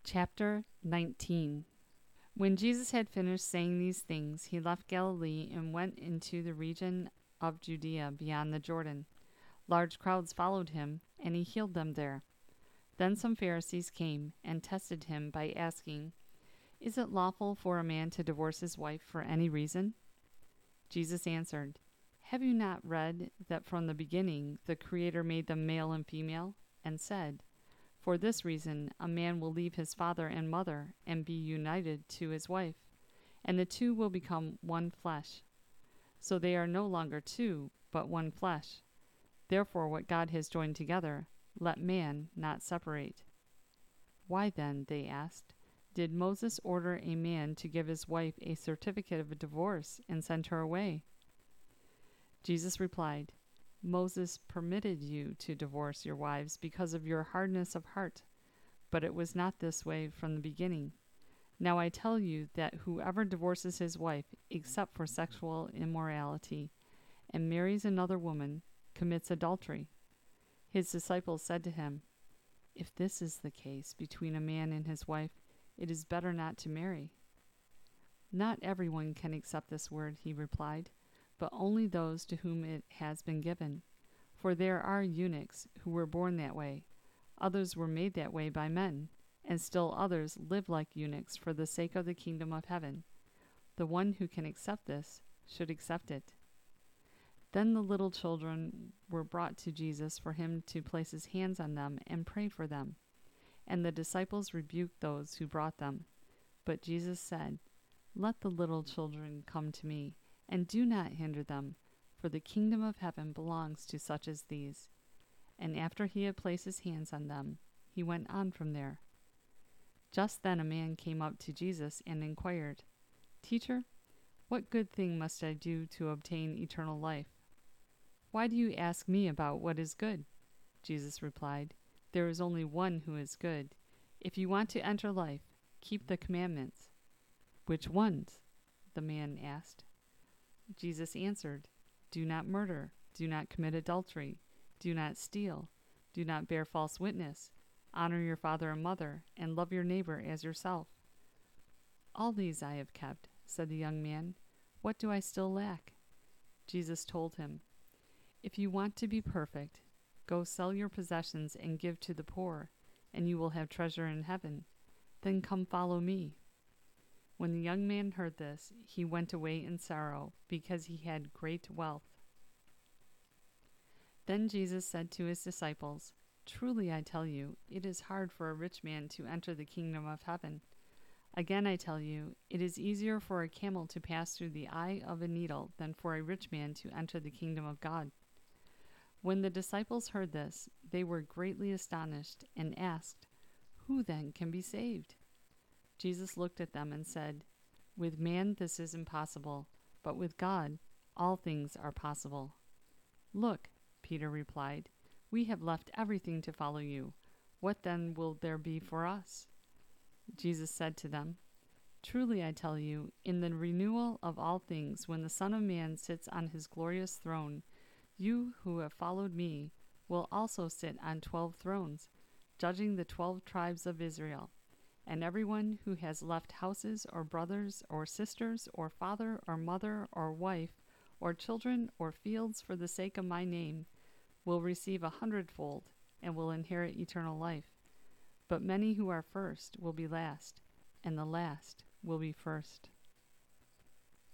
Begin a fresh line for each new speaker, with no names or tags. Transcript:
Chapter 19. When Jesus had finished saying these things, he left Galilee and went into the region of Judea beyond the Jordan. Large crowds followed him, and he healed them there. Then some Pharisees came and tested him by asking, "Is it lawful for a man to divorce his wife for any reason?" Jesus answered, "Have you not read that from the beginning the Creator made them male and female, and said, 'For this reason a man will leave his father and mother and be united to his wife, and the two will become one flesh.' So they are no longer two, but one flesh. Therefore what God has joined together, let man not separate." "Why then," they asked, "did Moses order a man to give his wife a certificate of divorce and send her away?" Jesus replied, "Moses permitted you to divorce your wives because of your hardness of heart, but it was not this way from the beginning. Now I tell you that whoever divorces his wife, except for sexual immorality, and marries another woman, commits adultery." His disciples said to him, "If this is the case between a man and his wife, it is better not to marry." "Not everyone can accept this word," he replied, "but only those to whom it has been given. For there are eunuchs who were born that way, others were made that way by men, and still others live like eunuchs for the sake of the kingdom of heaven. The one who can accept this should accept it." Then the little children were brought to Jesus for him to place his hands on them and pray for them. And the disciples rebuked those who brought them. But Jesus said, "Let the little children come to me, and do not hinder them, for the kingdom of heaven belongs to such as these." And after he had placed his hands on them, he went on from there. Just then a man came up to Jesus and inquired, "Teacher, what good thing must I do to obtain eternal life?" "Why do you ask me about what is good?" Jesus replied, "There is only one who is good. If you want to enter life, keep the commandments." "Which ones?" the man asked. Jesus answered, "Do not murder, do not commit adultery, do not steal, do not bear false witness, honor your father and mother, and love your neighbor as yourself." "All these I have kept," said the young man. "What do I still lack?" Jesus told him, "If you want to be perfect, go sell your possessions and give to the poor, and you will have treasure in heaven. Then come follow me." When the young man heard this, he went away in sorrow, because he had great wealth. Then Jesus said to his disciples, "Truly I tell you, it is hard for a rich man to enter the kingdom of heaven. Again I tell you, it is easier for a camel to pass through the eye of a needle than for a rich man to enter the kingdom of God." When the disciples heard this, they were greatly astonished and asked, "Who then can be saved?" Jesus looked at them and said, "With man this is impossible, but with God all things are possible." "Look," Peter replied, "we have left everything to follow you. What then will there be for us?" Jesus said to them, "Truly I tell you, in the renewal of all things, when the Son of Man sits on his glorious throne, you who have followed me will also sit on 12 thrones, judging the 12 tribes of Israel. And everyone who has left houses or brothers or sisters or father or mother or wife or children or fields for the sake of my name will receive 100-fold and will inherit eternal life. But many who are first will be last, and the last will be first."